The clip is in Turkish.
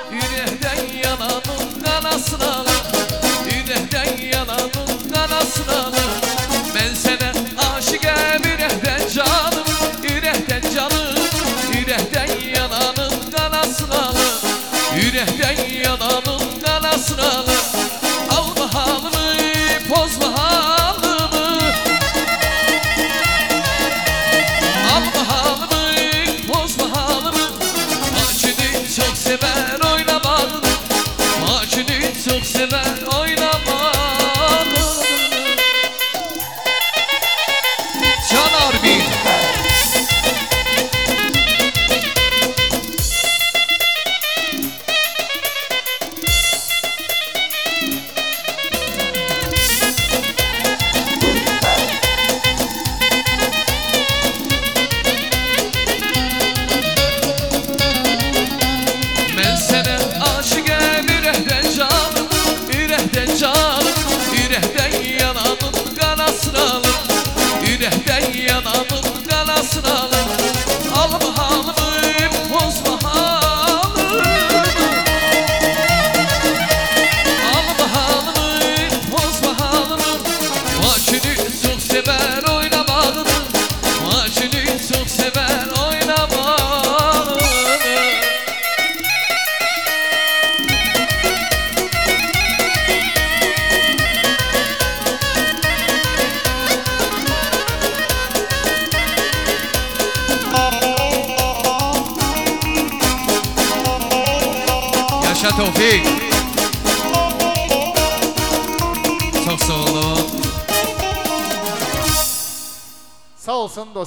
yürekten yananın kanasını alır. Yürekten yananın kanasını alır. Ben sana aşıkım yürekten canım, yürekten canım. Yürekten yananın kanasını alır. Yürekten yananın kanasını alır. Alma halımı, bozma halımı. Alma halımı, bozma halımı. Maçını çok sever oynamalı. Maçını çok sever oynamalı. Can Arbi. Ben sana aşıkım yürekten canım, yürekten canım. Yürekten yananın kanasını alır. Yürekten yananın kanasını alır. Alma halımı, bozma halımı. Alma halımı, bozma halımı. Maçını çok sever oynamalı. Maçını çok sever oynamalı. Yaşa Tevfik. Çok sağ olun. Sağ olsun dostlar.